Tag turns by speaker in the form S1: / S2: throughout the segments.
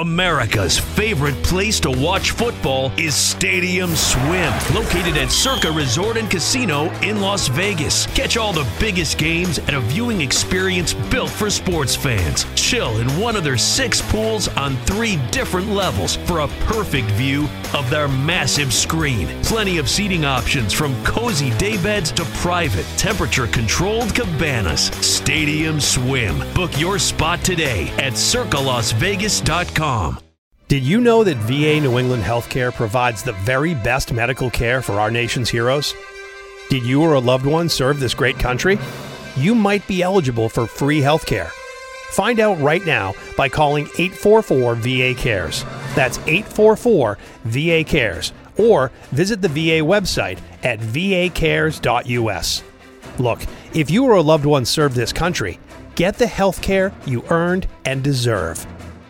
S1: America's favorite place to watch football is Stadium Swim, located at Circa Resort and Casino in Las Vegas. Catch all the biggest games at a viewing experience built for sports fans. Chill in one of their 6 pools on 3 different levels for a perfect view of their massive screen. Plenty of seating options from cozy daybeds to private, temperature-controlled cabanas. Stadium Swim. Book your spot today at circalasvegas.com.
S2: Did you know that VA New England Healthcare provides the very best medical care for our nation's heroes? Did you or a loved one serve this great country? You might be eligible for free health care. Find out right now by calling 844-VA-CARES. That's 844-VA-CARES. Or visit the VA website at vacares.us. Look, if you or a loved one served this country, get the health care you earned and deserve.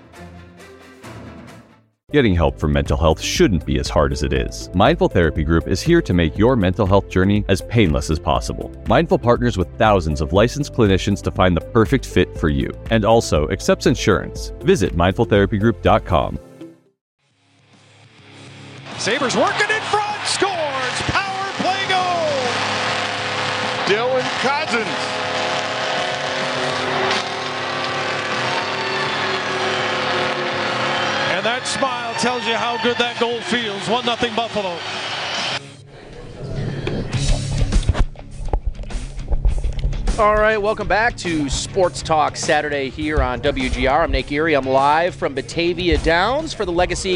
S3: Getting help for mental health shouldn't be as hard as it is. Mindful Therapy Group is here to make your mental health journey as painless as possible. Mindful partners with thousands of licensed clinicians to find the perfect fit for you, and also accepts insurance. Visit mindfultherapygroup.com.
S4: Sabres working in front, scores, power play goal.
S5: Dylan Cousins.
S4: And that smile tells you how good that goal feels. 1-0 Buffalo.
S6: All right, welcome back to Sports Talk Saturday here on WGR. I'm Nate Geary. I'm live from Batavia Downs for the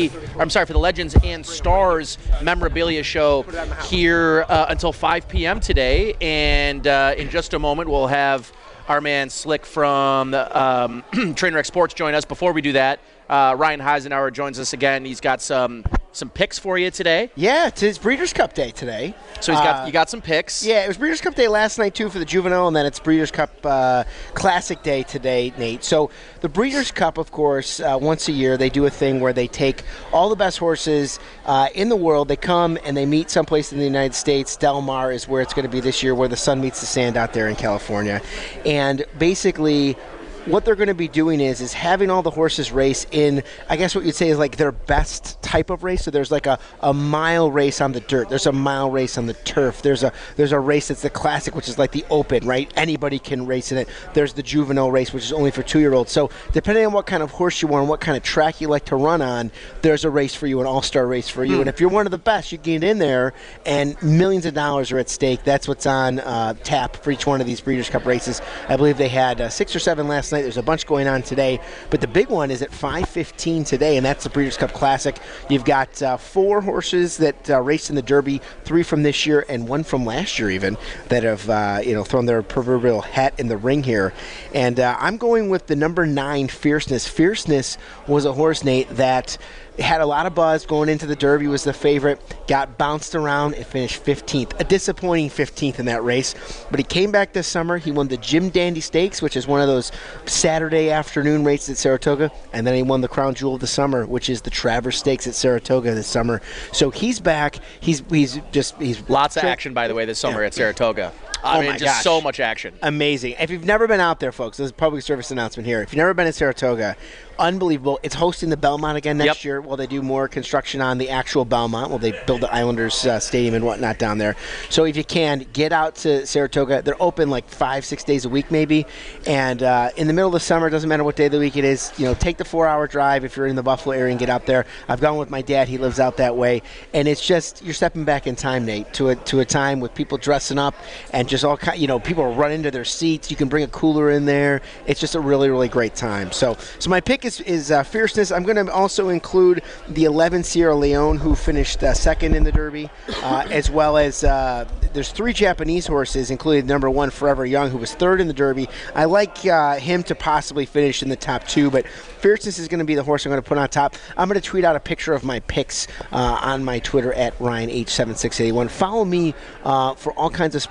S6: Legends and Stars memorabilia show here until 5 p.m. today. And in just a moment, we'll have our man Slick from Trainwreck Sports join us. Before we do that, Ryan Heisenauer joins us again. He's got some picks for you today.
S7: Yeah, it's Breeders' Cup Day today.
S6: So you got some picks.
S7: Yeah, it was Breeders' Cup Day last night, too, for the Juvenile, and then it's Breeders' Cup Classic Day today, Nate. So the Breeders' Cup, of course, once a year, they do a thing where they take all the best horses in the world. They come and they meet someplace in the United States. Del Mar is where it's going to be this year, where the sun meets the sand out there in California. And basically, what they're going to be doing is having all the horses race in, I guess what you'd say is like their best type of race. So there's like a mile race on the dirt. There's a mile race on the turf. There's a race that's the classic, which is like the open, right? Anybody can race in it. There's the juvenile race, which is only for 2-year-olds. So depending on what kind of horse you want and what kind of track you like to run on, there's a race for you, an all-star race for you. And if you're one of the best, you get in there and millions of dollars are at stake. That's what's on tap for each one of these Breeders' Cup races. I believe they had 6 or 7 last night. There's a bunch going on today, but the big one is at 5:15 today, and that's the Breeders' Cup Classic. You've got 4 horses that raced in the Derby, 3 from this year and 1 from last year even, that have thrown their proverbial hat in the ring here. And I'm going with the number 9, Fierceness. Fierceness was a horse, Nate, that had a lot of buzz going into the Derby, was the favorite, got bounced around and finished 15th. A disappointing 15th in that race. But he came back this summer. He won the Jim Dandy Stakes, which is one of those Saturday afternoon races at Saratoga. And then he won the Crown Jewel of the Summer, which is the Travers Stakes at Saratoga this summer. So he's back. He's
S6: lots of action, by the way, this summer at Saratoga. I mean, just so much action.
S7: Amazing. If you've never been out there, folks, this is a public service announcement here. If you've never been in Saratoga, unbelievable. It's hosting the Belmont again next year. Well, they do more construction on the actual Belmont. Well, they build the Islanders Stadium and whatnot down there. So if you can, get out to Saratoga. They're open like 5-6 days a week maybe. And in the middle of the summer, it doesn't matter what day of the week it is, take the 4-hour drive if you're in the Buffalo area and get out there. I've gone with my dad. He lives out that way. And it's just, you're stepping back in time, Nate, to a time with people dressing up and just all kind, people are running to their seats. You can bring a cooler in there. It's just a really, really great time. So my pick is Fierceness. I'm going to also include the 11 Sierra Leone, who finished second in the Derby, as well as there's 3 Japanese horses, including number 1 Forever Young, who was 3rd in the Derby. I like him to possibly finish in the top 2, but Fierceness is going to be the horse I'm going to put on top. I'm going to tweet out a picture of my picks on my Twitter at RyanH7681. Follow me for all kinds of sports betting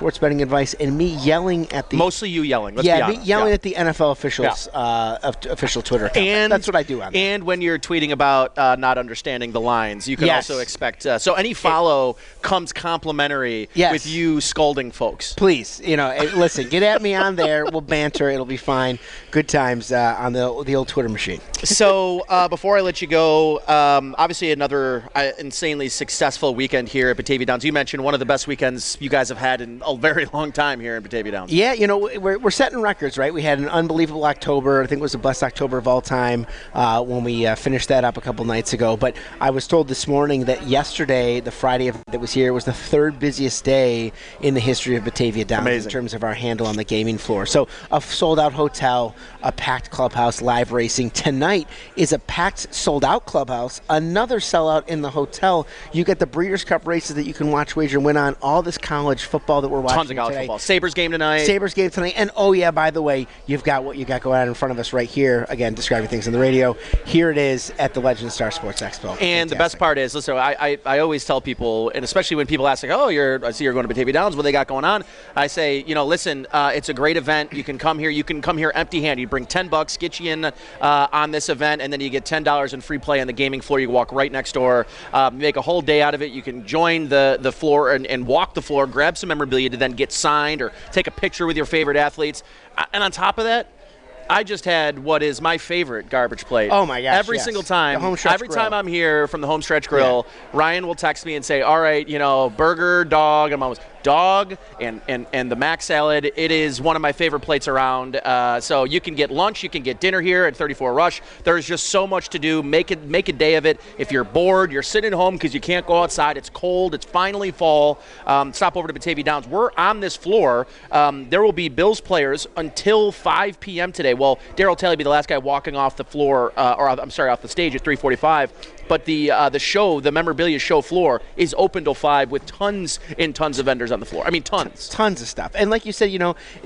S7: advice and me yelling at the
S6: mostly you yelling. Let's be honest.
S7: Me yelling at the NFL officials official Twitter account.
S6: And
S7: that's what I do on that.
S6: And when you're tweeting about not understanding the lines, you can also expect. So any follow comes complimentary with you scolding folks.
S7: Please, listen, get at me on there. We'll banter. It'll be fine. Good times on the old Twitter machine.
S6: So before I let you go, obviously another insanely successful weekend here at Batavia Downs. You mentioned one of the best weekends you guys have had in a very long time here in Batavia Downs.
S7: Yeah, we're setting records, right? We had an unbelievable October. I think it was the best October of all time when we finished that up a couple nights ago. But I was told this morning that yesterday, the Friday that was here, was the third busiest day in the history of Batavia Downs.
S6: Amazing.
S7: In terms of our handle on the gaming floor. So a sold-out hotel, a packed clubhouse, live racing. Tonight is a packed, sold-out clubhouse, another sellout in the hotel. You get the Breeders' Cup races that you can watch, wager, and win on, all this college football that we're watching
S6: Tons of college football. Sabres game tonight.
S7: And by the way, you've got what you got going on in front of us right here. Again, describing things on the radio. Here it is at the Legend Star Sports Expo.
S6: And
S7: Fantastic.
S6: The best part is, listen, I always tell people, and especially when people ask, like, I see you're going to Batavia Downs, what they got going on? I say, listen, it's a great event. You can come here. You can come here empty-handed. You bring $10, get you in on this event, and then you get $10 in free play on the gaming floor. You walk right next door, make a whole day out of it. You can join the floor and walk the floor, grab some memorabilia to then get signed or take a picture with your favorite athletes. And on top of that, I just had what is my favorite garbage plate.
S7: Oh, my gosh,
S6: Every single time.
S7: The Homestretch
S6: Every
S7: Grill.
S6: time I'm here from the Homestretch Grill, Ryan will text me and say, all right, burger, dog. I'm always dog and the mac salad. It is one of my favorite plates around. So you can get lunch, you can get dinner here at 34 Rush. There's just so much to do. Make a day of it. If you're bored, you're sitting at home because you can't go outside. It's cold. It's finally fall. Stop over to Batavia Downs. We're on this floor. There will be Bills players until 5 p.m. today. Well, Darryl Taylor will be the last guy walking off the floor, off the stage at 3:45. But the show, the memorabilia show floor, is open till 5 with tons and tons of vendors on the floor. I mean, tons.
S7: Tons of stuff. And like you said,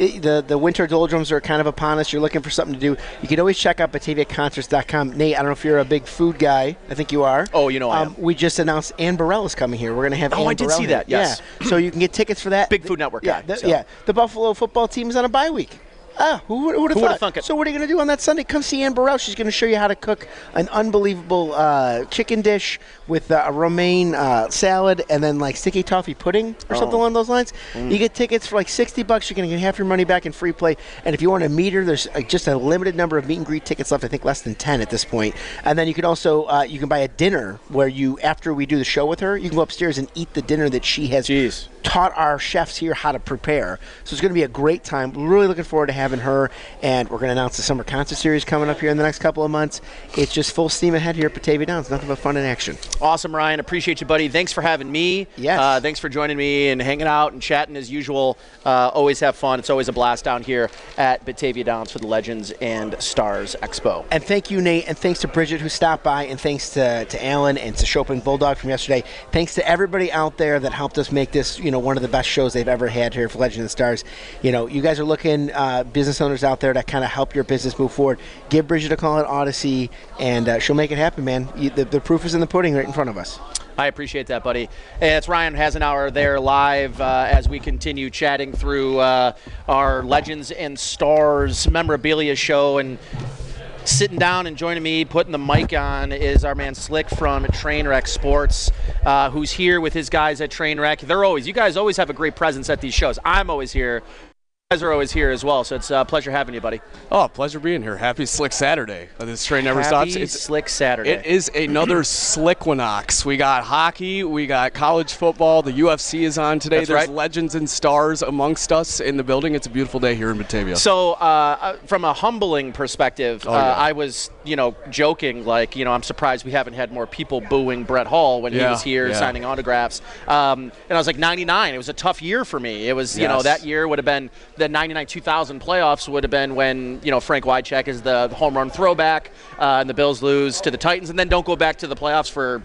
S7: the winter doldrums are kind of upon us. You're looking for something to do. You can always check out BataviaConcerts.com. Nate, I don't know if you're a big food guy. I think you are.
S6: Oh, I am.
S7: We just announced Ann Burrell is coming here. We're going to have Ann
S6: I did
S7: Burrell
S6: see
S7: here.
S6: that, yes.
S7: Yeah. So you can get tickets for that.
S6: Big Food Network guy.
S7: The Buffalo football team is on a bye week. Who would have thought?
S6: It?
S7: So what are you going to do on that Sunday? Come see Ann Burrell. She's going to show you how to cook an unbelievable chicken dish with a romaine salad and then like sticky toffee pudding or something along those lines. You get tickets for like $60. You're going to get half your money back in free play. And if you want to meet her, there's just a limited number of meet and greet tickets left. I think less than 10 at this point. And then you can also you can buy a dinner where after we do the show with her, you can go upstairs and eat the dinner that she has taught our chefs here how to prepare. So it's going to be a great time. We're really looking forward to having her, and we're going to announce the summer concert series coming up here in the next couple of months. It's just full steam ahead here at Batavia Downs. Nothing but fun and action.
S6: Awesome, Ryan. Appreciate you, buddy. Thanks for having me.
S7: Yes.
S6: Thanks for joining me and hanging out and chatting as usual. Always have fun. It's always a blast down here at Batavia Downs for the Legends and Stars Expo.
S7: And thank you, Nate, and thanks to Bridget who stopped by, and thanks to Alan and to Chopin Bulldog from yesterday. Thanks to everybody out there that helped us make this, one of the best shows they've ever had here for Legends and Stars. You guys are looking, business owners out there, to kind of help your business move forward. Give Bridget a call at Odyssey, and she'll make it happen, man. The proof is in the pudding right in front of us.
S6: I appreciate that, buddy. It's Ryan Hasenauer there live as we continue chatting through our Legends and Stars memorabilia show. And sitting down and joining me, putting the mic on, is our man Slick from Trainwreck Sports, who's here with his guys at Trainwreck. You guys always have a great presence at these shows. I'm always here. You guys are always here as well, so it's a pleasure having you, buddy.
S8: Oh, pleasure being here. Happy Slick Saturday. This train never stops.
S6: Happy Slick Saturday.
S8: It is another Slickwinox. We got hockey, we got college football, the UFC is on today. There's Legends and Stars amongst us in the building. It's a beautiful day here in Batavia.
S6: So from a humbling perspective, I was, joking, I'm surprised we haven't had more people booing Brett Hall when he was here signing autographs. And I was like, 99. It was a tough year for me. It was, that year would have been the 99-2000 playoffs would have been when, Frank Wycheck is the home run throwback and the Bills lose to the Titans and then don't go back to the playoffs for,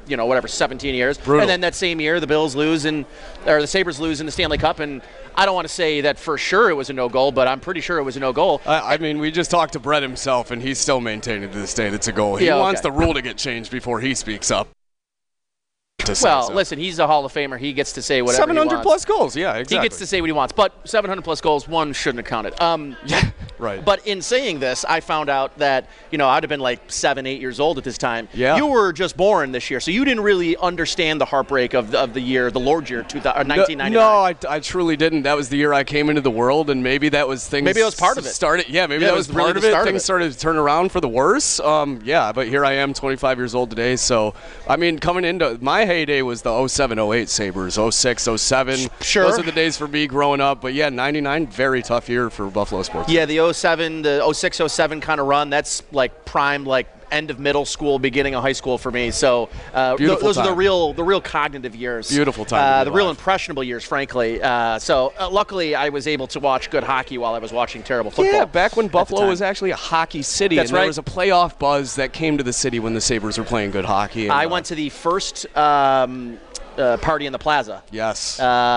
S6: 17 years.
S8: Brutal.
S6: And then that same year, the Bills lose or the Sabres lose in the Stanley Cup. And I don't want to say that for sure it was a no-goal, but I'm pretty sure it was a no-goal.
S8: I mean, we just talked to Brett himself, and he's still maintaining to this day it's a goal. He wants the rule to get changed before he speaks up. to say.
S6: Well, listen, he's a Hall of Famer. He gets to say whatever
S8: 700 plus goals, yeah, exactly.
S6: He gets to say what he wants, but 700 plus goals, one shouldn't have counted.
S8: Yeah, right.
S6: But in saying this, I found out that, I'd have been like 7, 8 years old at this time.
S8: Yeah.
S6: You were just born this year, so you didn't really understand the heartbreak of the year, the Lord's year, 1999.
S8: No, I truly didn't. That was the year I came into the world, and maybe that was things.
S6: Maybe that was part of it.
S8: Maybe that was
S6: really
S8: part of it. Things started to turn around for the worse. But here I am, 25 years old today. So, I mean, coming into my heyday was the 07, 08 Sabres, 06, 07.
S6: Sure.
S8: Those are the days for me growing up. But yeah, 99, very tough year for Buffalo sports.
S6: Yeah, the 07, the 06, 07 kind of run, that's like prime, like end of middle school, beginning of high school for me. So those are the real cognitive years.
S8: Beautiful time.
S6: The real impressionable years, frankly. Luckily, I was able to watch good hockey while I was watching terrible football.
S8: Yeah, back when Buffalo was actually a hockey city.
S6: That's
S8: and
S6: right.
S8: There was a playoff buzz that came to the city when the Sabres were playing good hockey.
S6: I went to the first party in the plaza.
S8: Yes.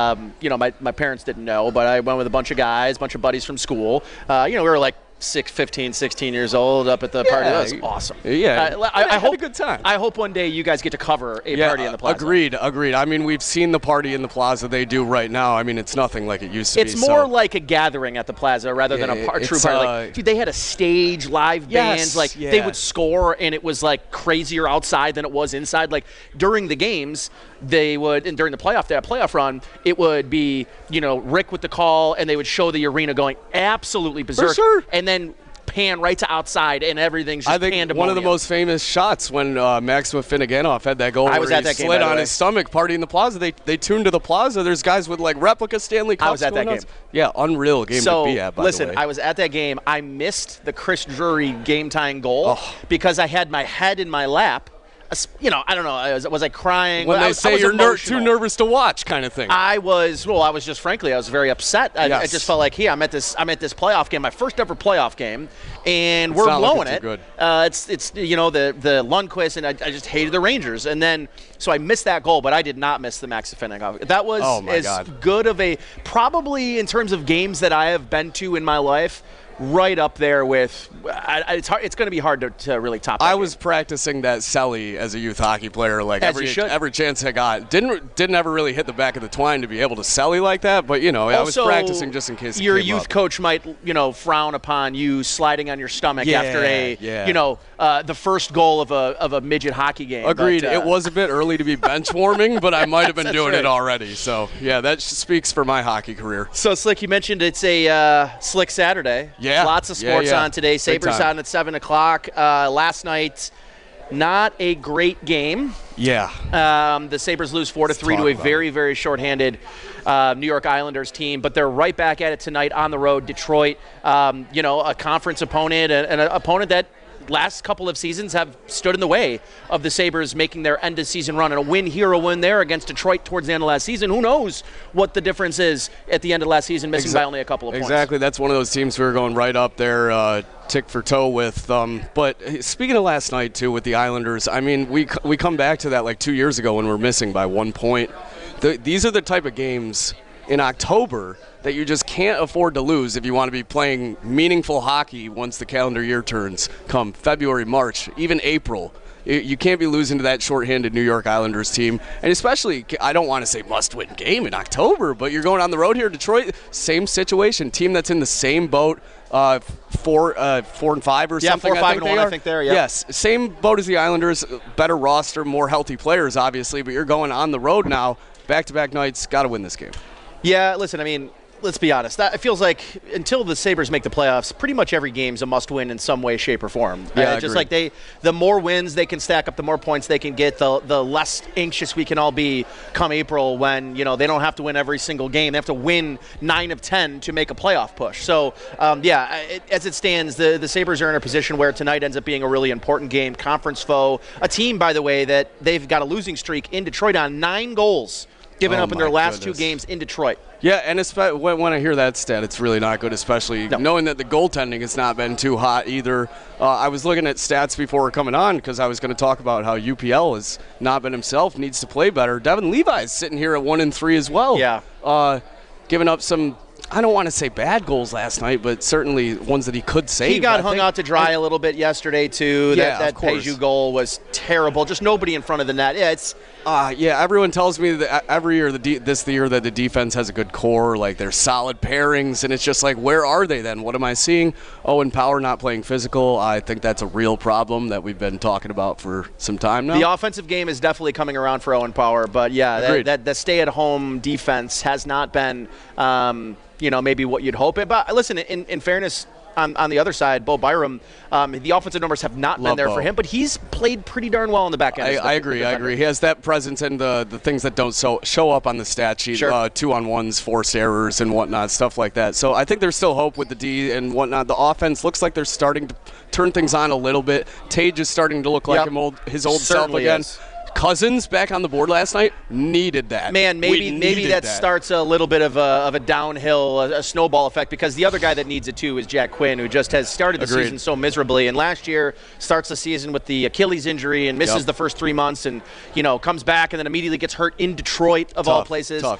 S6: My parents didn't know, but I went with a bunch of guys, a bunch of buddies from school. We were like 15, 16 years old up at the party. That was awesome.
S8: Yeah.
S6: I hope
S8: had a good time.
S6: I hope one day you guys get to cover a party in the plaza.
S8: Agreed. I mean, we've seen the party in the plaza they do right now. I mean, it's nothing like it used to be.
S6: It's more like a gathering at the plaza rather than a true party. Dude, they had a stage, live bands. They would score, and it was like crazier outside than it was inside. Like during the games, they would, and during the playoff run, it would be, Rick with the call, and they would show the arena going absolutely berserk.
S8: For sure.
S6: And then pan right to outside, and everything's just pandemonium.
S8: I think one of the most famous shots when Maxima Finneganoff had that goal
S6: I was
S8: where
S6: at that
S8: he
S6: game,
S8: slid
S6: by the
S8: on
S6: way.
S8: his stomach, party in the plaza. They tuned to the plaza. There's guys with like replica Stanley Cups.
S6: I was at that
S8: going
S6: game.
S8: on. Yeah, unreal game to be at, by the way.
S6: Listen, I was at that game. I missed the Chris Drury game-tying goal because I had my head in my lap. I don't know. Was I crying?
S8: When they say you're too nervous to watch, kind of thing.
S6: I was very upset. I just felt like, I'm at this playoff game, my first ever playoff game, and we're blowing it.
S8: Good.
S6: It's the Lundqvist, and I just hated the Rangers, and then so I missed that goal, but I did not miss the Max Affinagov. That was good of a, probably in terms of games that I have been to in my life, right up there with. It's going to be hard to really top that.
S8: I was practicing that celly as a youth hockey player, like every chance I got. Didn't ever really hit the back of the twine to be able to celly like that, but I was practicing just in case.
S6: Your youth coach might frown upon you sliding on your stomach after the first goal of a midget hockey game.
S8: Agreed. It was a bit early to be bench warming, but I might have been doing it already. So yeah, that speaks for my hockey career.
S6: So Slick, you mentioned it's a Slick Saturday.
S8: Yeah.
S6: Lots of sports on today. Sabres on at 7 o'clock. Last night, not a great game.
S8: Yeah.
S6: The Sabres lose 4-3 to a very, very shorthanded New York Islanders team, but they're right back at it tonight on the road. Detroit, a conference opponent, and an opponent that last couple of seasons have stood in the way of the Sabres making their end-of-season run. And a win here, a win there against Detroit towards the end of last season. Who knows what the difference is at the end of last season, missing by only a couple of points.
S8: Exactly. That's one of those teams we were going right up there, tick for toe with. But speaking of last night, too, with the Islanders, I mean, we come back to that like 2 years ago when we're missing by 1 point. These are the type of games in October that you just can't afford to lose if you want to be playing meaningful hockey once the calendar year turns, come February, March, even April. You can't be losing to that shorthanded New York Islanders team. And especially, I don't want to say must-win game in October, but you're going on the road here. Detroit, same situation. Team that's in the same boat, 4 and 5 or something.
S6: 4, 5, and 1, I think there, yeah.
S8: Yes, same boat as the Islanders, better roster, more healthy players, obviously, but you're going on the road now, back-to-back nights, got to win this game.
S6: Yeah, listen, I mean, let's be honest. It feels like until the Sabres make the playoffs, pretty much every game's a must-win in some way, shape, or form.
S8: Yeah,
S6: just like the more wins they can stack up, the more points they can get, the less anxious we can all be come April when they don't have to win every single game. They have to win 9 of 10 to make a playoff push. So, as it stands, the Sabres are in a position where tonight ends up being a really important game. Conference foe, a team, by the way, that they've got a losing streak in Detroit on 9 goals. Given up in their last 2 games in Detroit.
S8: Yeah, and when I hear that stat, it's really not good, especially knowing that the goaltending has not been too hot either. I was looking at stats before coming on because I was going to talk about how UPL has not been himself, needs to play better. Devin Levi is sitting here at 1-3 as well.
S6: Yeah.
S8: Giving up some I don't want to say bad goals last night, but certainly ones that he could save.
S6: He got hung out to dry a little bit yesterday, too.
S8: Yeah,
S6: that Peju goal was terrible. Just nobody in front of the net. Yeah, it's...
S8: everyone tells me that every year, this the year that the defense has a good core, like they're solid pairings, and it's just like, where are they then? What am I seeing? Owen Power not playing physical. I think that's a real problem that we've been talking about for some time now.
S6: The offensive game is definitely coming around for Owen Power, but yeah, that stay-at-home defense has not been... maybe what you'd hope. But listen, in fairness, on the other side, Bo Byram, the offensive numbers have not been there for him, but he's played pretty darn well in the back end.
S8: I agree. He has that presence and the things that don't show up on the stat sheet, 2-on-1s, forced errors and whatnot, stuff like that. So I think there's still hope with the D and whatnot. The offense looks like they're starting to turn things on a little bit. Tage is starting to look like his old self again. Cousins back on the board last night needed that.
S6: Man, maybe that starts a little bit of a downhill, a snowball effect, because the other guy that needs it too is Jack Quinn, who just has started the season so miserably, and last year starts the season with the Achilles injury and misses the first 3 months, and comes back and then immediately gets hurt in Detroit of all places.
S8: Tough,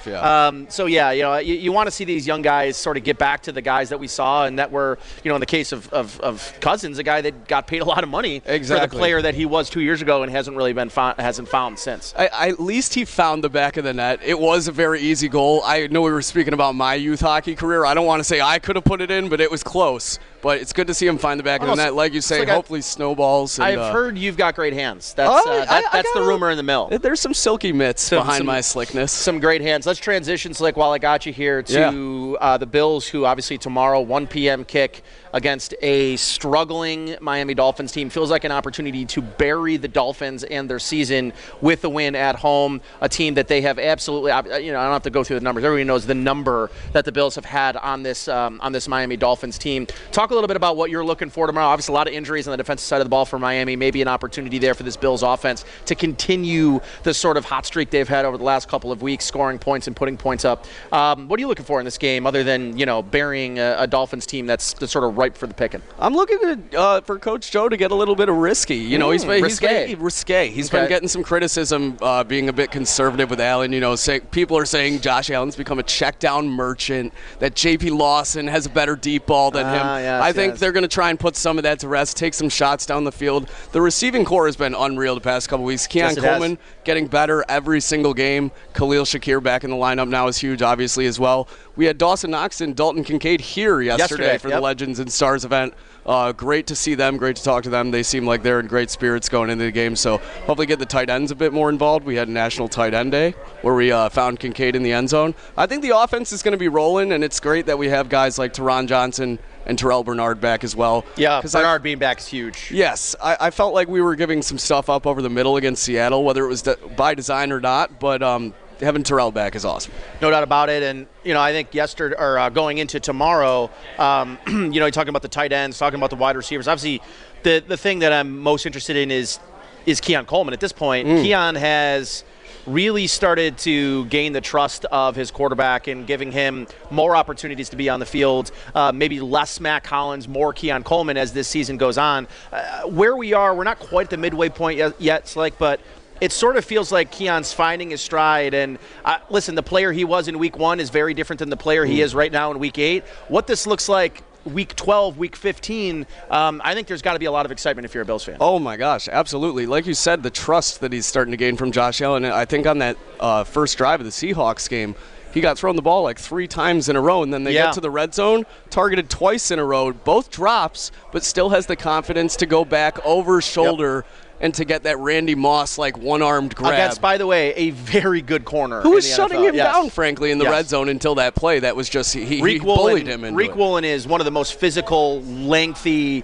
S8: yeah.
S6: You want to see these young guys sort of get back to the guys that we saw, and that were in the case of Cousins, a guy that got paid a lot of money for the player that he was 2 years ago and hasn't really been hasn't found since.
S8: At least he found the back of the net. It was a very easy goal. I know we were speaking about my youth hockey career. I don't want to say I could have put it in, but it was close. But it's good to see him find the back of the net. Like you say, hopefully snowballs. And,
S6: I've heard you've got great hands. That's the rumor in the mill.
S8: There's some silky mitts behind my slickness.
S6: Some great hands. Let's transition, Slick, while I got you here, to the Bills, who obviously tomorrow, 1 p.m. kick against a struggling Miami Dolphins team. Feels like an opportunity to bury the Dolphins and their season with a win at home, a team that they have absolutely, I don't have to go through the numbers. Everybody knows the number that the Bills have had on this Miami Dolphins team. Talk a little bit about what you're looking for tomorrow. Obviously, a lot of injuries on the defensive side of the ball for Miami. Maybe an opportunity there for this Bills offense to continue the sort of hot streak they've had over the last couple of weeks, scoring points and putting points up. What are you looking for in this game other than, burying a Dolphins team that's sort of ripe for the picking?
S8: I'm looking for Coach Joe to get a little bit of risky. He's risque. He's been getting some criticism being a bit conservative with Allen. People are saying Josh Allen's become a check down merchant, that J.P. Lawson has a better deep ball than him. I think they're going to try and put some of that to rest, take some shots down the field. The receiving core has been unreal the past couple weeks. Keon Coleman getting better every single game. Khalil Shakir back in the lineup now is huge, obviously, as well. We had Dawson Knox and Dalton Kincaid here yesterday for the Legends and Stars event. Great to see them. Great to talk to them. They seem like they're in great spirits going into the game. So hopefully get the tight ends a bit more involved. We had National Tight End Day where we found Kincaid in the end zone. I think the offense is going to be rolling, and it's great that we have guys like Teron Johnson and Terrell Bernard back as well.
S6: Yeah, Bernard being back is huge.
S8: Yes, I felt like we were giving some stuff up over the middle against Seattle, whether it was by design or not, but having Terrell back is awesome.
S6: No doubt about it. And, I think yesterday or going into tomorrow, you're talking about the tight ends, talking about the wide receivers. Obviously, the thing that I'm most interested in is Keon Coleman. At this point, Keon has really started to gain the trust of his quarterback and giving him more opportunities to be on the field, maybe less Matt Collins, more Keon Coleman as this season goes on. Where we are, we're not quite at the midway point yet, Slick, but it sort of feels like Keon's finding his stride. And listen, the player he was in week 1 is very different than the player he is right now in week 8. What this looks like week 12, week 15, I think there's got to be a lot of excitement if you're a Bills fan.
S8: Oh, my gosh, absolutely. Like you said, the trust that he's starting to gain from Josh Allen. I think on that first drive of the Seahawks game, he got thrown the ball like 3 times in a row, and then they get to the red zone, targeted twice in a row, both drops, but still has the confidence to go back over shoulder and to get that Randy Moss one-armed grab.
S6: Against, by the way, a very good corner.
S8: Who was shutting him down, frankly, in the red zone until that play. That was just he bullied him.
S6: Riq Woolen is one of the most physical, lengthy.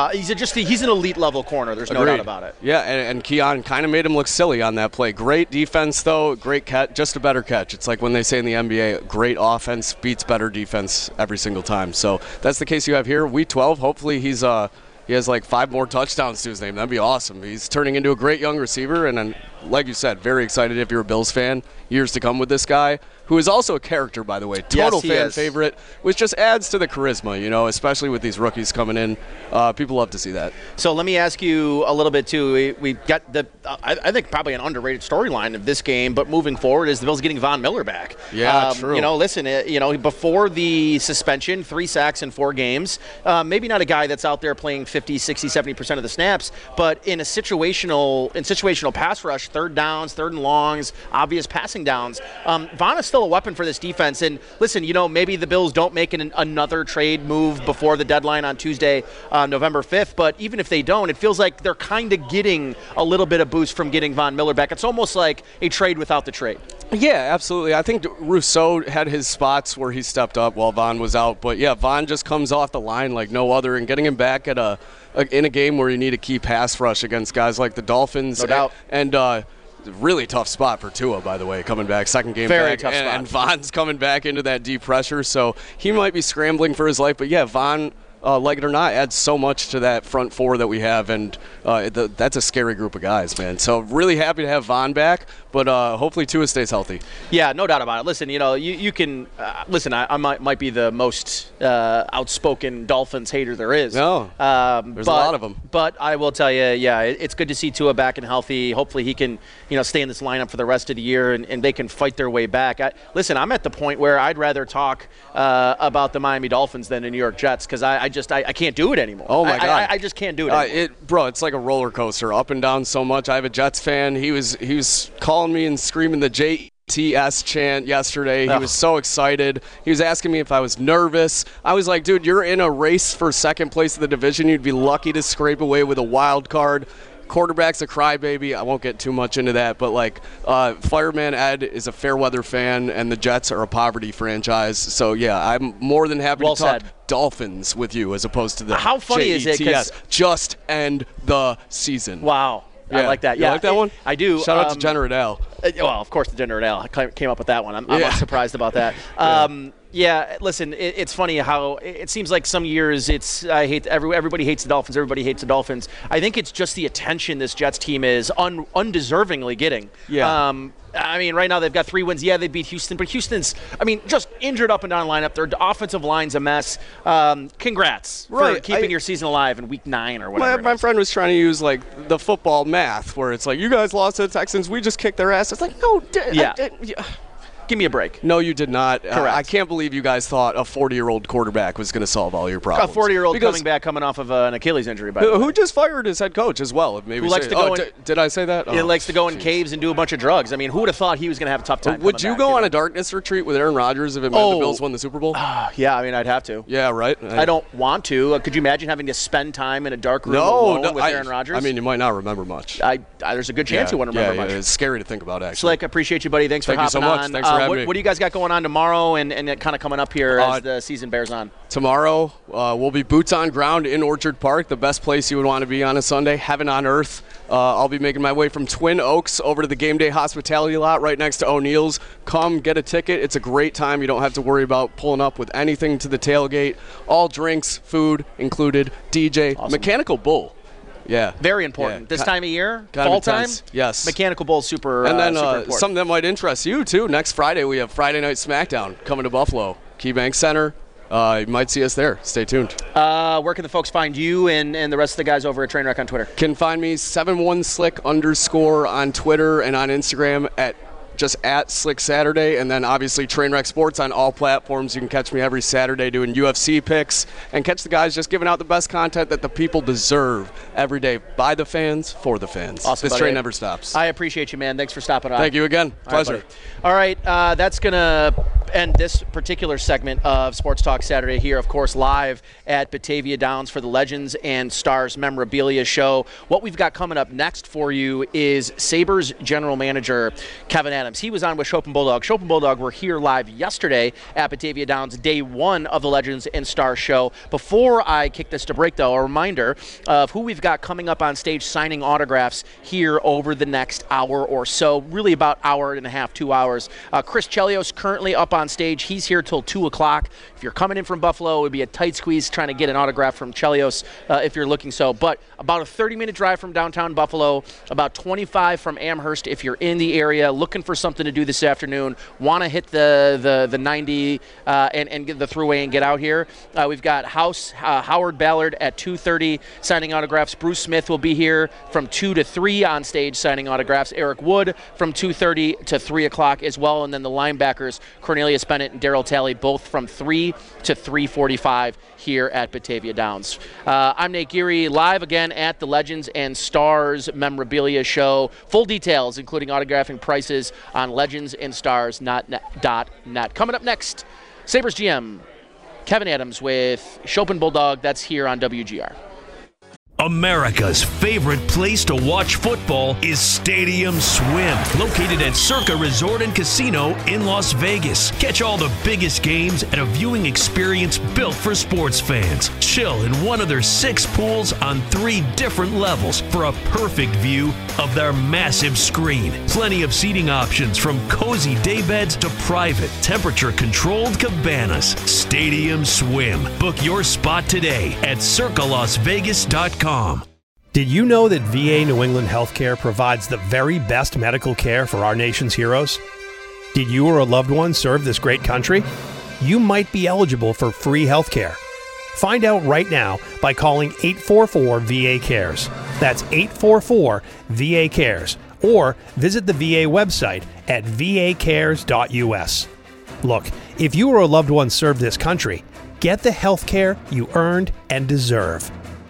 S6: He's an elite level corner. There's no doubt about it.
S8: Yeah, and Keon kind of made him look silly on that play. Great defense, though. Great catch. Just a better catch. It's like when they say in the NBA, great offense beats better defense every single time. So that's the case you have here. Week 12. Hopefully he has 5 more touchdowns to his name. That'd be awesome. He's turning into a great young receiver, and like you said, very excited if you're a Bills fan, years to come with this guy, who is also a character, by the way. Total fan favorite, which just adds to the charisma, especially with these rookies coming in. People love to see that.
S6: So let me ask you a little bit, too. We've got I think probably an underrated storyline of this game, but moving forward is the Bills getting Von Miller back.
S8: Yeah, true.
S6: Listen, before the suspension, 3 sacks in 4 games. Maybe not a guy that's out there playing 50, 60, 70% of the snaps, but in a situational pass rush, third downs, third and longs, obvious passing downs, Von is still a weapon for this defense. And listen, maybe the Bills don't make another trade move before the deadline on Tuesday, November 5th, but even if they don't, it feels like they're kind of getting a little bit of boost from getting Von Miller back. It's almost like a trade without the trade.
S8: Yeah, absolutely. I think Rousseau had his spots where he stepped up while Von was out, but yeah, Von just comes off the line like no other, and getting him back at in a game where you need a key pass rush against guys like the Dolphins.
S6: No doubt.
S8: And really tough spot for Tua, by the way, coming back, second game
S6: Very
S8: back.
S6: tough spot.
S8: And Von's coming back into that deep pressure, so he might be scrambling for his life. But yeah, Von, like it or not, adds so much to that front four that we have, and that's a scary group of guys, man. So really happy to have Von back, but hopefully Tua stays healthy.
S6: Yeah, no doubt about it. Listen, you can listen. I might be the most outspoken Dolphins hater there is.
S8: No, there's a lot of them.
S6: But I will tell you, yeah, it's good to see Tua back and healthy. Hopefully he can, stay in this lineup for the rest of the year, and they can fight their way back. Listen, I'm at the point where I'd rather talk about the Miami Dolphins than the New York Jets, because I can't do it anymore.
S8: Oh my God,
S6: I just can't do it anymore.
S8: It's like a roller coaster, up and down so much. I have a Jets fan. He was calling me and screaming the JTS chant yesterday. He was so excited. He was asking me if I was nervous. I was like, dude, you're in a race for second place of the division. You'd be lucky to scrape away with a wild card. Quarterback's a crybaby. I won't get too much into that, but Fireman Ed is a fair weather fan, and the Jets are a poverty franchise. So yeah, I'm more than happy to talk Dolphins with you as opposed to the
S6: How funny
S8: JETS.
S6: is it?
S8: Just end the season.
S6: Wow.
S8: Yeah.
S6: I like that.
S8: You like that one?
S6: I do.
S8: Shout out to Degenerate Al.
S6: Well, of course, Degenerate Al. I came up with that one. I'm not surprised about that. Yeah, listen, it's funny how it seems like some years everybody hates the Dolphins, everybody hates the Dolphins. I think it's just the attention this Jets team is undeservingly getting.
S8: Yeah.
S6: Right now they've got 3 wins. Yeah, they beat Houston, but Houston's, just injured up and down the lineup. Their offensive line's a mess. Congrats for keeping your season alive in week 9 or whatever.
S8: My friend was trying to use the football math, where it's like, you guys lost to the Texans, we just kicked their ass. It's like, no,
S6: give me a break.
S8: No, you did not.
S6: Correct.
S8: I can't believe you guys thought a 40-year-old quarterback was going to solve all your problems.
S6: A 40-year-old coming off of an Achilles injury, by the way.
S8: Who just fired his head coach as well? Maybe
S6: who likes to go
S8: did I say that?
S6: He likes to go in caves and do a bunch of drugs. Who would have thought he was going to have a tough time?
S8: Would you go on a darkness retreat with Aaron Rodgers if it meant the Bills won the Super Bowl?
S6: Yeah, I'd have to.
S8: Yeah, right.
S6: I don't want to. Could you imagine having to spend time in a dark room alone with Aaron Rodgers?
S8: You might not remember much.
S6: There's a good chance you wouldn't remember much.
S8: It's scary to think about, actually.
S6: Slick, appreciate you, buddy. Thanks for hopping on.
S8: Thank you so much. Thanks for having me.
S6: What do you guys got going on tomorrow and kind of coming up here as the season bears on?
S8: Tomorrow, we'll be boots on ground in Orchard Park, the best place you would want to be on a Sunday, heaven on earth. I'll be making my way from Twin Oaks over to the Game Day Hospitality lot right next to O'Neill's. Come, get a ticket. It's a great time. You don't have to worry about pulling up with anything to the tailgate. All drinks, food included, DJ, awesome. Mechanical Bull. Yeah.
S6: Very important.
S8: Yeah.
S6: This time of year,
S8: fall
S6: time?
S8: Yes.
S6: Mechanical Bull super
S8: And then
S6: super important.
S8: something that might interest you, too. Next Friday, we have Friday Night SmackDown coming to Buffalo. KeyBank Center. You might see us there. Stay tuned.
S6: Where can the folks find you and the rest of the guys over at Trainwreck on Twitter?
S8: Can find me 71slick_ on Twitter and on Instagram at Slick Saturday, and then obviously Trainwreck Sports on all platforms. You can catch me every Saturday doing UFC picks and catch the guys just giving out the best content that the people deserve every day, by the fans, for the fans.
S6: Awesome,
S8: this train never stops.
S6: I appreciate you, man. Thanks for stopping on.
S8: Thank you again. Pleasure.
S6: All right, that's going to end this particular segment of Sports Talk Saturday here, of course, live at Batavia Downs for the Legends and Stars Memorabilia Show. What we've got coming up next for you is Sabres General Manager Kevin Adams. Adams. He was on with Schopp and Bulldog. Schopp and Bulldog were here live yesterday at Batavia Downs, day one of the Legends and Stars show. Before I kick this to break, though, a reminder of who we've got coming up on stage signing autographs here over the next hour or so, really about hour and a half, 2 hours. Chris Chelios currently up on stage. He's here till 2 o'clock. If you're coming in from Buffalo, it would be a tight squeeze trying to get an autograph from Chelios if you're looking so. But about a 30-minute drive from downtown Buffalo, about 25 from Amherst if you're in the area, looking for something to do this afternoon, want to hit the 90 and get the thruway and get out here. We've got Howard Ballard at 2:30 signing autographs. Bruce Smith will be here from 2 to 3 on stage signing autographs. Eric Wood from 2:30 to 3 o'clock as well. And then the linebackers, Cornelius Bennett and Darryl Talley, both from 3 to 3:45 here at Batavia Downs. I'm Nate Geary, live again at the Legends and Stars memorabilia show. Full details, including autographing prices, on legendsandstars.net. Coming up next, Sabres GM Kevin Adams with Schopp and Bulldog. That's here on WGR.
S1: America's favorite place to watch football is Stadium Swim, located at Circa Resort and Casino in Las Vegas. Catch all the biggest games at a viewing experience built for sports fans. Chill in one of their 6 pools on 3 different levels for a perfect view of their massive screen. Plenty of seating options from cozy daybeds to private, temperature-controlled cabanas. Stadium Swim. Book your spot today at circalasvegas.com.
S2: Did you know that VA New England Healthcare provides the very best medical care for our nation's heroes? Did you or a loved one serve this great country? You might be eligible for free healthcare. Find out right now by calling 844-VA-CARES. That's 844-VA-CARES. Or visit the VA website at vacares.us. Look, if you or a loved one served this country, get the healthcare you earned and deserve.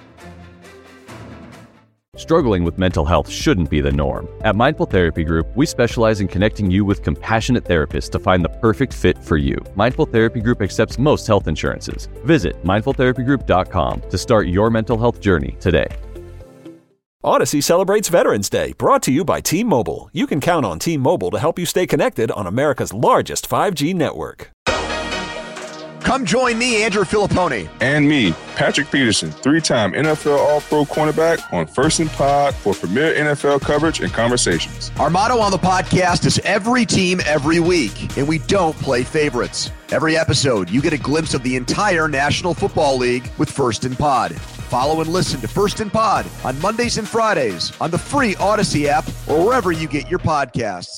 S3: Struggling with mental health shouldn't be the norm. At Mindful Therapy Group, we specialize in connecting you with compassionate therapists to find the perfect fit for you. Mindful Therapy Group accepts most health insurances. Visit mindfultherapygroup.com to start your mental health journey today.
S9: Odyssey celebrates Veterans Day, brought to you by T-Mobile. You can count on T-Mobile to help you stay connected on America's largest 5G network.
S10: Come join me, Andrew Filippone.
S11: And me, Patrick Peterson, 3-time NFL All-Pro cornerback on First and Pod for premier NFL coverage and conversations.
S10: Our motto on the podcast is every team, every week, and we don't play favorites. Every episode, you get a glimpse of the entire National Football League with First and Pod. Follow and listen to First and Pod on Mondays and Fridays on the free Odyssey app or wherever you get your podcasts.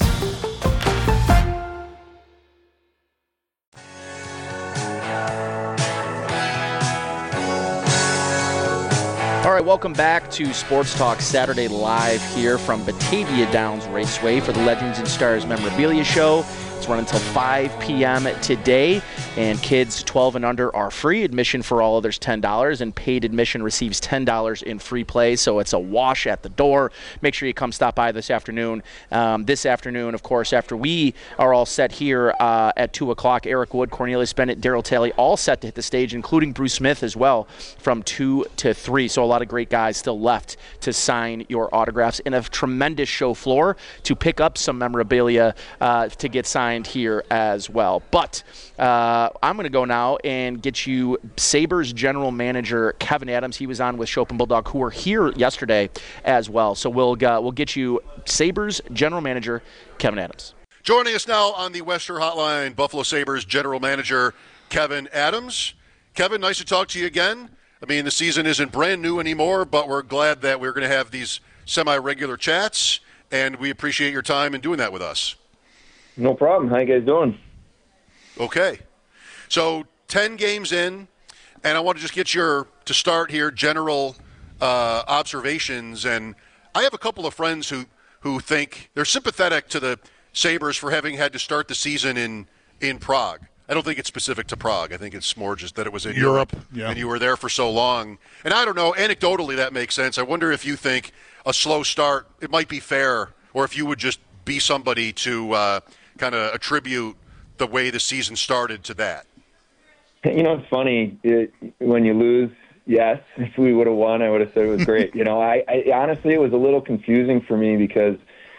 S6: All right, welcome back to Sports Talk Saturday live here from Batavia Downs Raceway for the Legends and Stars memorabilia show. It's running until 5 p.m. today, and kids 12 and under are free. Admission for all others $10, and paid admission receives $10 in free play, so it's a wash at the door. Make sure you come stop by this afternoon. This afternoon, of course, after we are all set here at 2 o'clock, Eric Wood, Cornelius Bennett, Darryl Talley, all set to hit the stage, including Bruce Smith as well, from 2 to 3. So a lot of great guys still left to sign your autographs, and a tremendous show floor to pick up some memorabilia to get signed here as well. But I'm going to go now and get you Sabres general manager Kevin Adams. He was on with Schopp and Bulldog, who were here yesterday as well. So we'll get you Sabres general manager Kevin Adams.
S12: Joining us now on the Western Hotline, Buffalo Sabres general manager Kevin Adams. Kevin, nice to talk to you again. I mean, the season isn't brand new anymore, but we're glad that we're going to have these semi-regular chats, and we appreciate your time in doing that with us.
S13: No problem. How you guys doing?
S12: Okay. So 10 games in, and I want to just get your, to start here, general observations. And I have a couple of friends who think they're sympathetic to the Sabres for having had to start the season in Prague. I don't think it's specific to Prague. I think it's more just that it was in Europe
S14: yeah.
S12: And you were there for so long. And I don't know, anecdotally that makes sense. I wonder if you think a slow start, it might be fair, or if you would just be somebody to kind of attribute the way the season started to that.
S13: You know, it's funny. When you lose, yes. If we would have won, I would have said it was great. You know, I honestly, it was a little confusing for me because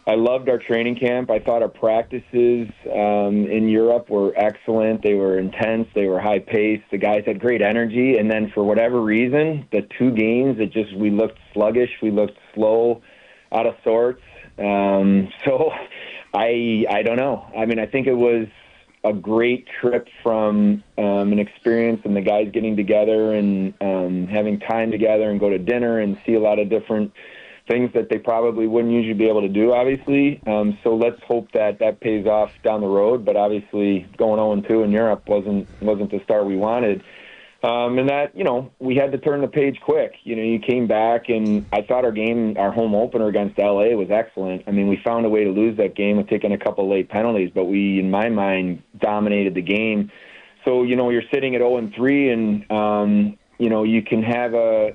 S13: I loved our training camp. I thought our practices in Europe were excellent. They were intense. They were high-paced. The guys had great energy. And then for whatever reason, the 2 games, we looked sluggish. We looked slow, out of sorts. So I don't know. I mean, I think it was a great trip from an experience and the guys getting together and having time together and go to dinner and see a lot of different things that they probably wouldn't usually be able to do, obviously. So let's hope that pays off down the road. But obviously going 0-2 in Europe wasn't the start we wanted. And that, we had to turn the page quick. You came back, and I thought our home opener against L.A. was excellent. I mean, we found a way to lose that game with taking a couple late penalties, but we, in my mind, dominated the game. So, you're sitting at 0-3, and, you can have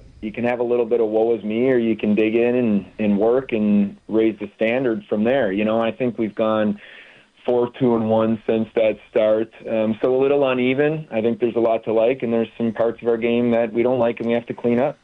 S13: a little bit of woe is me, or you can dig in and work and raise the standard from there. I think we've gone 4-2-1 since that start. So a little uneven. I think there's a lot to like, and there's some parts of our game that we don't like and we have to clean up.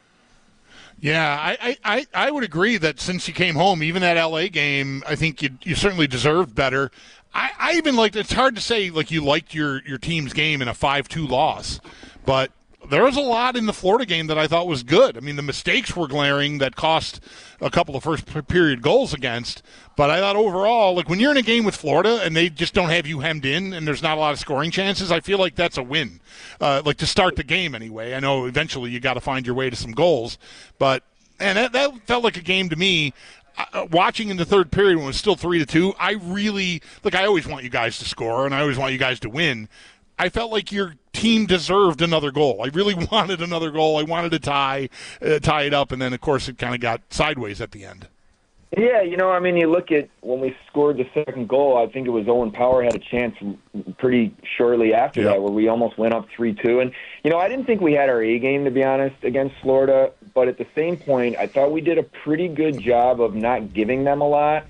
S14: Yeah, I would agree that since you came home, even that L.A. game, I think you certainly deserved better. I even liked, it's hard to say like you liked your team's game in a 5-2 loss, but there was a lot in the Florida game that I thought was good. I mean, the mistakes were glaring that cost a couple of first-period goals against. But I thought overall, like when you're in a game with Florida and they just don't have you hemmed in and there's not a lot of scoring chances, I feel like that's a win. Like to start the game anyway. I know eventually you got to find your way to some goals. But that felt like a game to me. Watching in the third period when it was still 3-2, I really – I always want you guys to score and I always want you guys to win. I felt like your team deserved another goal. I really wanted another goal. I wanted to tie it up, and then, of course, it kind of got sideways at the end.
S13: Yeah, you look at when we scored the second goal, I think it was Owen Power had a chance pretty shortly after that where we almost went up 3-2. And, I didn't think we had our A game, to be honest, against Florida. But at the same point, I thought we did a pretty good job of not giving them a lot.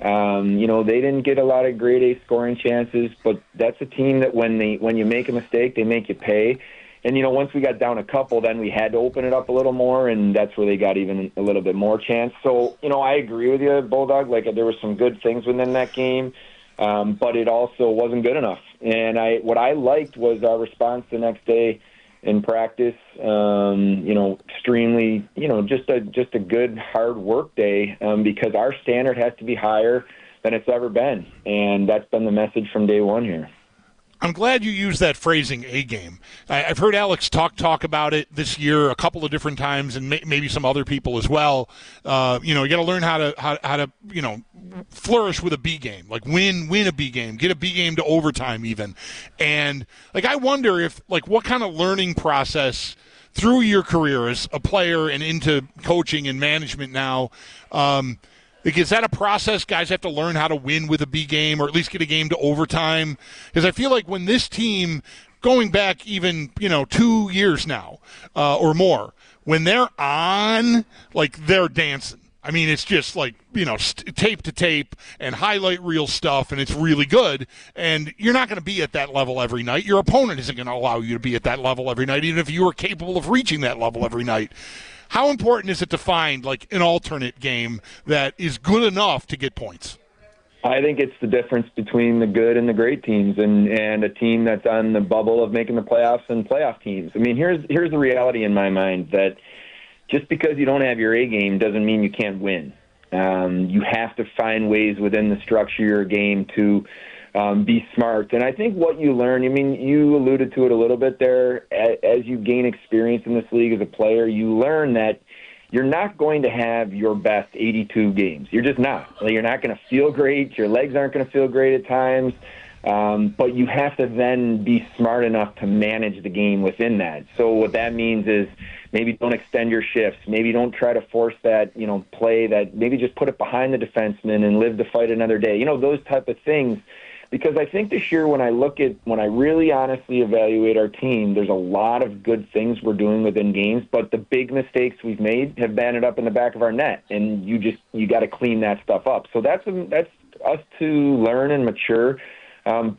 S13: They didn't get a lot of grade A scoring chances, but that's a team that when you make a mistake, they make you pay. And, once we got down a couple, then we had to open it up a little more, and that's where they got even a little bit more chance. So, I agree with you, Bulldog. There were some good things within that game, but it also wasn't good enough. And what I liked was our response the next day in practice, extremely, just a good hard work day because our standard has to be higher than it's ever been. And that's been the message from day one here.
S14: I'm glad you used that phrasing, A game. I've heard Alex talk about it this year a couple of different times, and maybe some other people as well. You got to learn how to flourish with a B game, like win a B game, get a B game to overtime even. And I wonder if what kind of learning process through your career as a player and into coaching and management now. Is that a process guys have to learn how to win with a B game or at least get a game to overtime? Because I feel like when this team, going back even, 2 years now or more, when they're on, they're dancing. I mean, it's just tape to tape and highlight reel stuff, and it's really good. And you're not going to be at that level every night. Your opponent isn't going to allow you to be at that level every night, even if you are capable of reaching that level every night. How important is it to find an alternate game that is good enough to get points?
S13: I think it's the difference between the good and the great teams and a team that's on the bubble of making the playoffs and playoff teams. I mean, here's the reality in my mind that just because you don't have your A game doesn't mean you can't win. You have to find ways within the structure of your game to be smart. And I think what you learn, you alluded to it a little bit there, as you gain experience in this league as a player, you learn that you're not going to have your best 82 games. You're just not. You're not going to feel great. Your legs aren't going to feel great at times. But you have to then be smart enough to manage the game within that. So what that means is maybe don't extend your shifts. Maybe don't try to force that, play that. Maybe just put it behind the defenseman and live to fight another day. Those type of things. Because I think this year when I really honestly evaluate our team, there's a lot of good things we're doing within games, but the big mistakes we've made have banded up in the back of our net, and you got to clean that stuff up. So that's us to learn and mature. But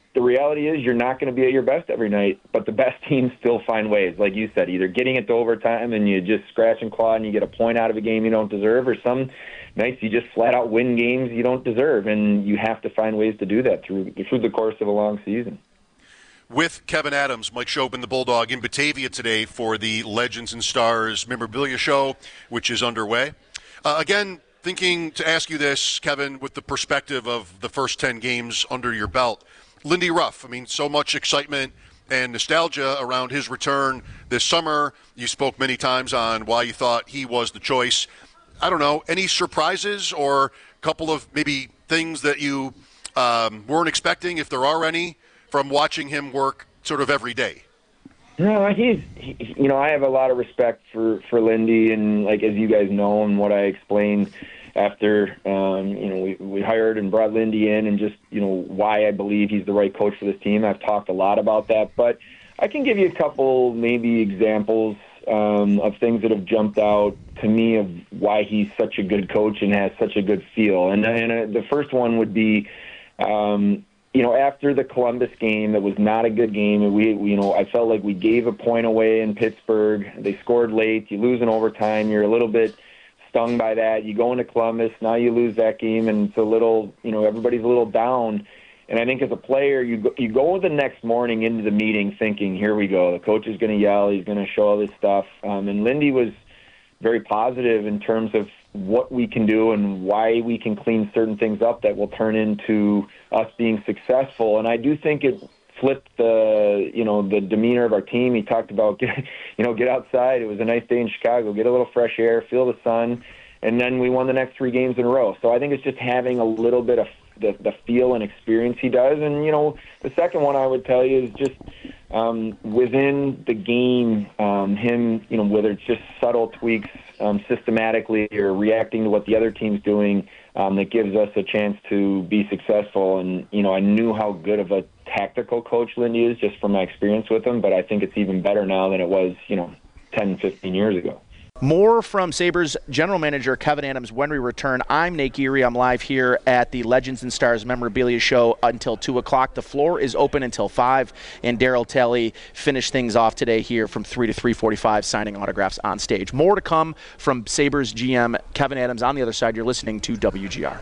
S13: the reality is you're not going to be at your best every night, but the best teams still find ways, like you said, either getting it to overtime and you just scratch and claw and you get a point out of a game you don't deserve, or some nights you just flat out win games you don't deserve, and you have to find ways to do that through the course of a long season.
S12: With Kevin Adams, Mike Shobin, the Bulldog, in Batavia today for the Legends and Stars memorabilia show, which is underway. Again, thinking to ask you this, Kevin, with the perspective of the first 10 games under your belt. Lindy Ruff, I mean, so much excitement and nostalgia around his return this summer. You spoke many times on why you thought he was the choice. I don't know, any surprises or a couple of maybe things that you weren't expecting, if there are any, from watching him work sort of every day?
S13: No, I have a lot of respect for Lindy, and like, as you guys know, and what I explained after, we hired and brought Lindy in, and just, why I believe he's the right coach for this team. I've talked a lot about that, but I can give you a couple maybe examples of things that have jumped out to me of why he's such a good coach and has such a good feel. And the first one would be, after the Columbus game, it was not a good game. I felt like we gave a point away in Pittsburgh. They scored late. You lose in overtime. You're a little bit stung by that. You go into Columbus. Now you lose that game, and it's a little, everybody's a little down. And I think as a player, you go the next morning into the meeting thinking, here we go. The coach is going to yell. He's going to show all this stuff. And Lindy was very positive in terms of what we can do and why we can clean certain things up that will turn into us being successful. And I do think it flipped the demeanor of our team. He talked about, get outside. It was a nice day in Chicago. Get a little fresh air, feel the sun. And then we won the next 3 games in a row. So I think it's just having a little bit of the feel and experience he does. And, the second one I would tell you is just within the game, him, whether it's just subtle tweaks systematically or reacting to what the other team's doing, that gives us a chance to be successful. And, I knew how good of a tactical coach Lindy is just from my experience with him, but I think it's even better now than it was, 10, 15 years ago.
S6: More from Sabres general manager Kevin Adams when we return. I'm Nate Geary. I'm live here at the Legends and Stars memorabilia show until 2 o'clock. The floor is open until 5, and Daryl Talley finished things off today here from 3 to 3:45, signing autographs on stage. More to come from Sabres GM Kevin Adams. On the other side, you're listening to WGR.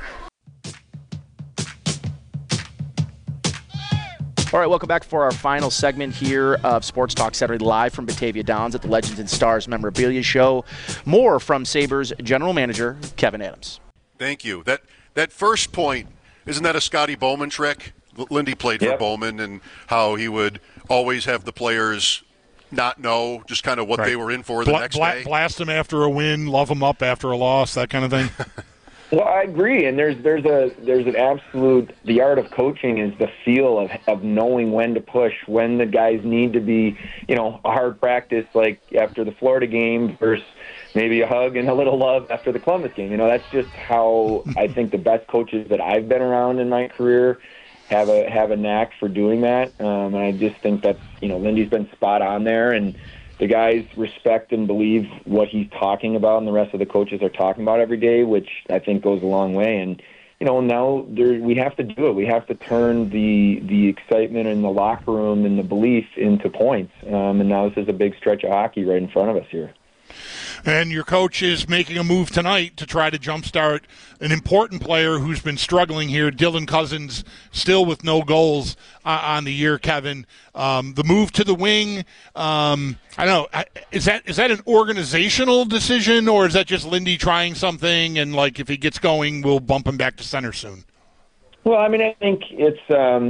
S6: All right, welcome back for our final segment here of Sports Talk Saturday, live from Batavia Downs at the Legends and Stars memorabilia show. More from Sabres general manager Kevin Adams.
S12: Thank you. That first point, isn't that a Scotty Bowman trick? Lindy played for Bowman, and how he would always have the players not know just kind of what they were in for the next day.
S14: Blast them after a win, love them up after a loss, that kind of thing.
S13: Well, I agree, and there's an absolute, the art of coaching is the feel of knowing when to push, when the guys need to be, a hard practice like after the Florida game versus maybe a hug and a little love after the Columbus game. That's just how I think the best coaches that I've been around in my career have a knack for doing that, and I just think that's, Lindy's been spot on there, and the guys respect and believe what he's talking about, and the rest of the coaches are talking about every day, which I think goes a long way. And, now we have to do it. We have to turn the excitement in the locker room and the belief into points. And now this is a big stretch of hockey right in front of us here.
S14: And your coach is making a move tonight to try to jumpstart an important player who's been struggling here, Dylan Cozens, still with no goals on the year, Kevin. The move to the wing, I don't know, is that an organizational decision, or is that just Lindy trying something, and, if he gets going, we'll bump him back to center soon?
S13: Well, I think it's,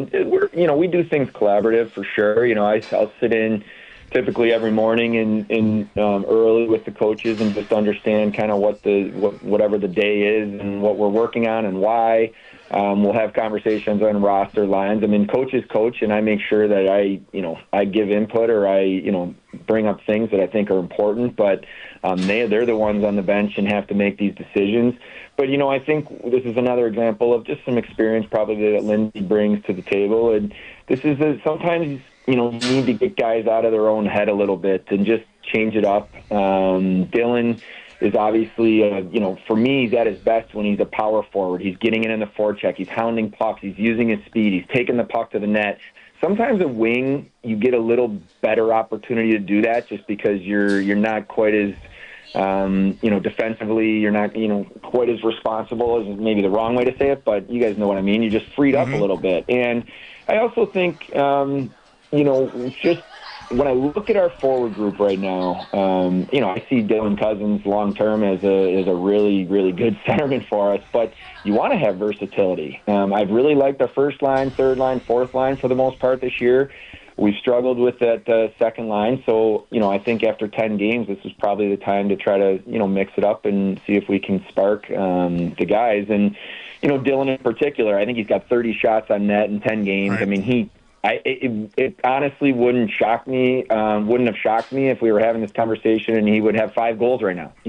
S13: we do things collaborative for sure. I'll sit in typically every morning in early with the coaches and just understand kind of whatever the day is and what we're working on and why. We'll have conversations on roster lines. Coaches coach, and I make sure that I give input, or I bring up things that I think are important. But they're the ones on the bench and have to make these decisions. But I think this is another example of just some experience probably that Lindy brings to the table. And this is sometimes you need to get guys out of their own head a little bit and just change it up. Dylan, is obviously, for me, he's at his best when he's a power forward. He's getting it in the forecheck. He's hounding pucks. He's using his speed. He's taking the puck to the net. Sometimes a wing, you get a little better opportunity to do that just because you're not quite as, defensively, you're not, quite as responsible is maybe the wrong way to say it, but you guys know what I mean. You're just freed up a little bit. And I also think, just when I look at our forward group right now, I see Dylan Cousins long-term as a really, really good centerman for us, but you want to have versatility. I've really liked our first line, third line, fourth line for the most part this year. We've struggled with that second line, so, I think after 10 games, this is probably the time to try to, mix it up and see if we can spark the guys. And, Dylan in particular, I think he's got 30 shots on net in 10 games. Right. I mean, it honestly wouldn't have shocked me if we were having this conversation and he would have 5 goals right now.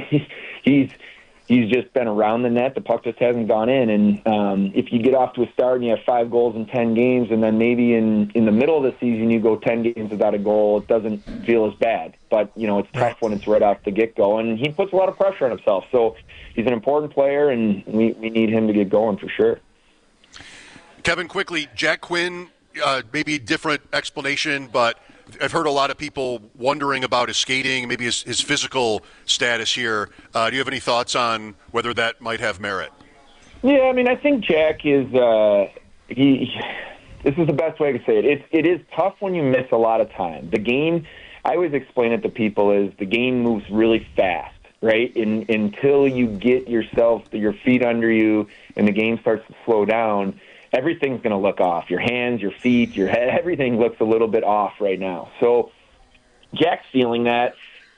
S13: He's just been around the net. The puck just hasn't gone in. And if you get off to a start and you have 5 goals in 10 games, and then maybe in the middle of the season you go 10 games without a goal, it doesn't feel as bad. But, it's tough when it's right off the get-go. And he puts a lot of pressure on himself. So he's an important player, and we need him to get going for sure.
S12: Kevin, quickly, Jack Quinn, maybe different explanation, but I've heard a lot of people wondering about his skating, maybe his physical status here. Do you have any thoughts on whether that might have merit?
S13: Yeah, I mean, I think Jack is this is the best way to say it. It is tough when you miss a lot of time. The game, I always explain it to people, is the game moves really fast, right? Until you get your feet under you and the game starts to slow down, everything's going to look off. Your hands, your feet, your head, everything looks a little bit off right now. So Jack's feeling that.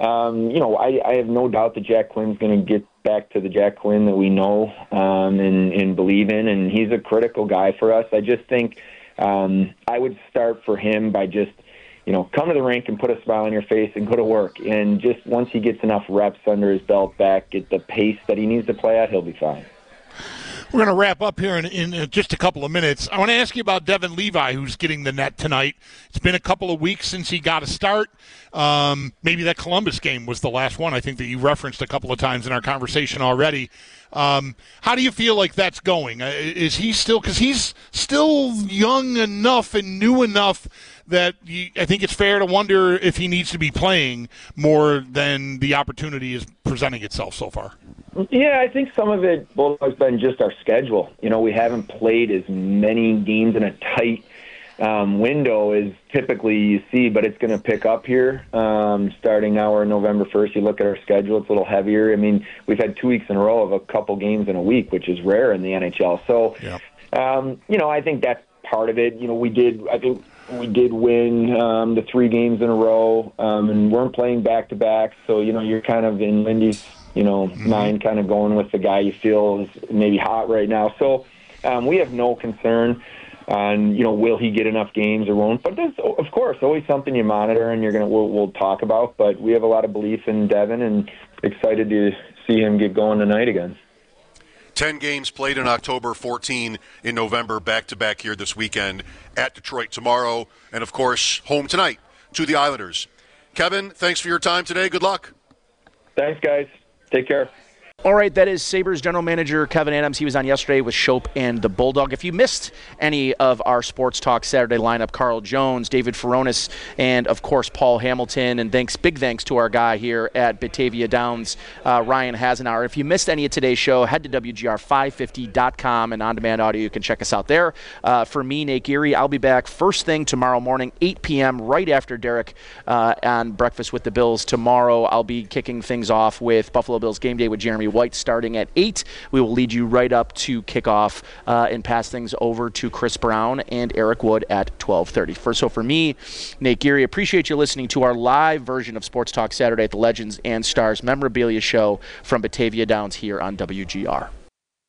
S13: I have no doubt that Jack Quinn's going to get back to the Jack Quinn that we know and believe in, and he's a critical guy for us. I just think I would start for him by just, come to the rink and put a smile on your face and go to work. And just once he gets enough reps under his belt back at the pace that he needs to play at, he'll be fine.
S14: We're going to wrap up here in just a couple of minutes. I want to ask you about Devin Levi, who's getting the net tonight. It's been a couple of weeks since he got a start. Maybe that Columbus game was the last one, I think, that you referenced a couple of times in our conversation already. How do you feel like that's going? Is he still – because he's still young enough and new enough that I think it's fair to wonder if he needs to be playing more than the opportunity is presenting itself so far.
S13: Yeah, I think some of it has been just our schedule. We haven't played as many games in a tight window as typically you see, but it's going to pick up here starting now or November 1st. You look at our schedule, it's a little heavier. I mean, we've had 2 weeks in a row of a couple games in a week, which is rare in the NHL. So, I think that's part of it. I think we did win the 3 games in a row and weren't playing back-to-back. So, you're kind of in Lindy's mind kind of going with the guy you feel is maybe hot right now. So we have no concern on, will he get enough games or won't. But there's, of course, always something you monitor and we'll talk about. But we have a lot of belief in Devin and excited to see him get going tonight again.
S12: 10 games played in October, 14 in November, back-to-back here this weekend at Detroit tomorrow. And, of course, home tonight to the Islanders. Kevin, thanks for your time today. Good luck.
S13: Thanks, guys. Take care.
S6: All right, that is Sabres general manager Kevin Adams. He was on yesterday with Schopp and the Bulldog. If you missed any of our Sports Talk Saturday lineup, Carl Jones, David Furones, and, of course, Paul Hamilton, and big thanks to our guy here at Batavia Downs, Ryan Hasenauer. If you missed any of today's show, head to WGR550.com and on-demand audio. You can check us out there. For me, Nate Geary, I'll be back first thing tomorrow morning, 8 p.m., right after Derek on Breakfast with the Bills. Tomorrow, I'll be kicking things off with Buffalo Bills Game Day with Jeremy White starting at 8. We will lead you right up to kickoff and pass things over to Chris Brown and Eric Wood at 12:30. So for me, Nate Geary, appreciate you listening to our live version of Sports Talk Saturday at the Legends and Stars Memorabilia Show from Batavia Downs here on WGR.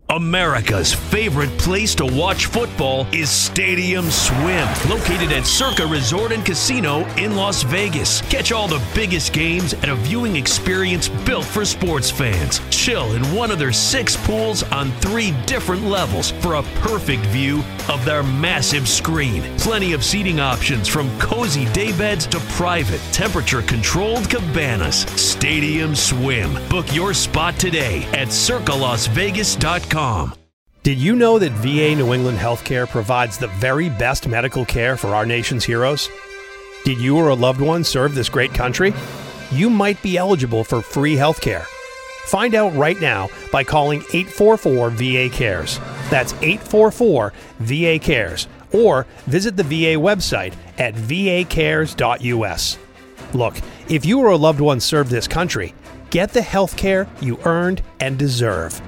S1: America's favorite place to watch football is Stadium Swim, located at Circa Resort and Casino in Las Vegas. Catch all the biggest games at a viewing experience built for sports fans. Chill in one of their 6 pools on 3 different levels for a perfect view of their massive screen. Plenty of seating options from cozy daybeds to private, temperature-controlled cabanas. Stadium Swim. Book your spot today at circalasvegas.com.
S2: Did you know that VA New England Healthcare provides the very best medical care for our nation's heroes? Did you or a loved one serve this great country? You might be eligible for free healthcare. Find out right now by calling 844-VA-CARES. That's 844-VA-CARES. Or visit the VA website at vacares.us. Look, if you or a loved one served this country, get the healthcare you earned and deserve.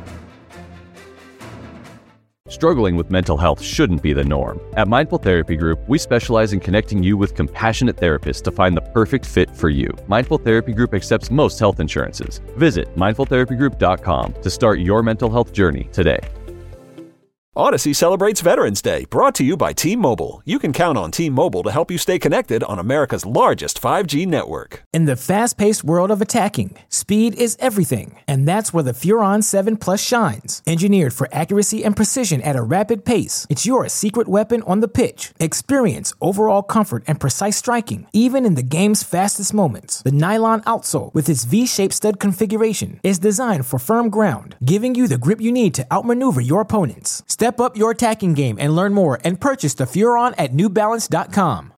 S3: Struggling with mental health shouldn't be the norm. At Mindful Therapy Group, we specialize in connecting you with compassionate therapists to find the perfect fit for you. Mindful Therapy Group accepts most health insurances. Visit mindfultherapygroup.com to start your mental health journey today.
S9: Odyssey celebrates Veterans Day, brought to you by T-Mobile. You can count on T-Mobile to help you stay connected on America's largest 5G network.
S15: In the fast-paced world of attacking, speed is everything, and that's where the Furon 7 Plus shines. Engineered for accuracy and precision at a rapid pace, it's your secret weapon on the pitch. Experience overall comfort and precise striking, even in the game's fastest moments. The nylon outsole, with its V-shaped stud configuration, is designed for firm ground, giving you the grip you need to outmaneuver your opponents. Step up your attacking game and learn more and purchase the Furon at NewBalance.com.